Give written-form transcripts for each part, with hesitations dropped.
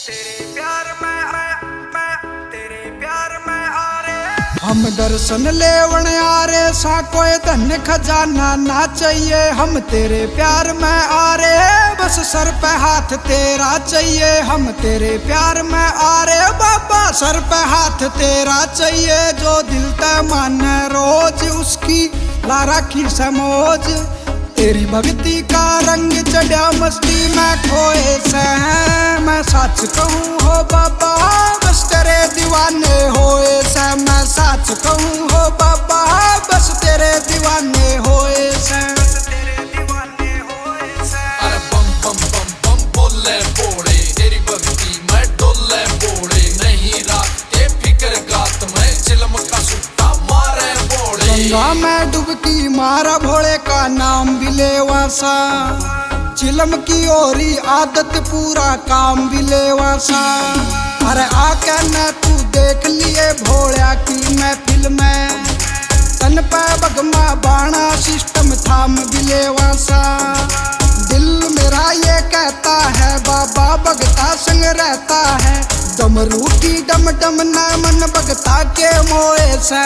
तेरे प्यार में तेरे प्यार में आ रे। हम दर्शन लेवन आ रे, सा कोई धन खजाना ना चाहिए। हम तेरे प्यार में आ रे, बस सर पे हाथ तेरा चाहिए। हम तेरे प्यार में आ रे बाबा, सर पे हाथ तेरा चाहिए। जो दिल ते माने रोज, उसकी ला राखी समोज। तेरी भक्ति का रंग चढ़ा मस्ती में खोए से। मैं सच कहूँ हो बाबा, बस तेरे दीवाने होए से। मैं सच कहूँ हो बाबा, बस तेरे दीवाने होए से। अरे बम बम बम बम बोले बोले, तेरी भक्ति में डोले बोले। नहीं रात के फिक्र गात में चिलम का सुट्टा मारे बोले। गंगा में डुबकी मारा भोले का नाम भी लेवासा। चिलम की ओरी आदत पूरा काम भी लेवासा। अरे आके न तू देख लिए भोलिया की महफिल में। तन पे बगमा बाणा सिस्टम थाम भी लेवासा। दिल मेरा ये कहता है बाबा भगता संग रहता है। डमरू की डम डम न मन भगता के मोए से।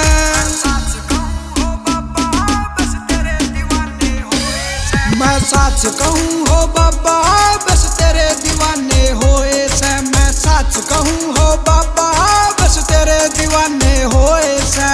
मैं सच कहूँ हो बाबा, बस तेरे दीवाने होए से। मैं सच कहूँ हो बाबा, बस तेरे दीवाने होए से।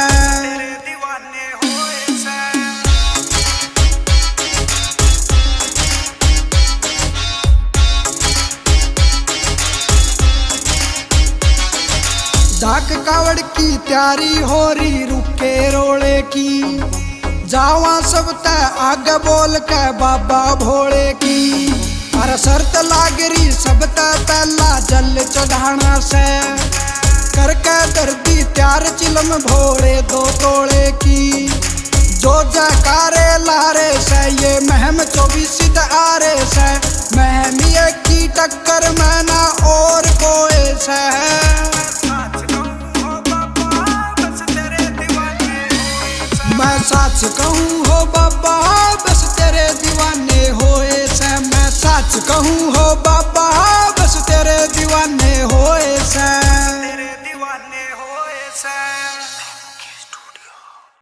डाक कावड़ की तैयारी हो रही, रुके रोले की। जावा सब ते आगे बोल के बाबा भोले की। अरे शर्त लागरी सब ते पहला जल चढ़ाना से। करके दर्दी त्यार चिलम भोले 2 तोड़े की। जो जयकारे लारे से, ये महम 24 आरे से। महम एक की टक्कर में ना और कोई से। मैं सच कहूँ हो बाबा, बस तेरे दीवाने होए से। मैं सच कहूँ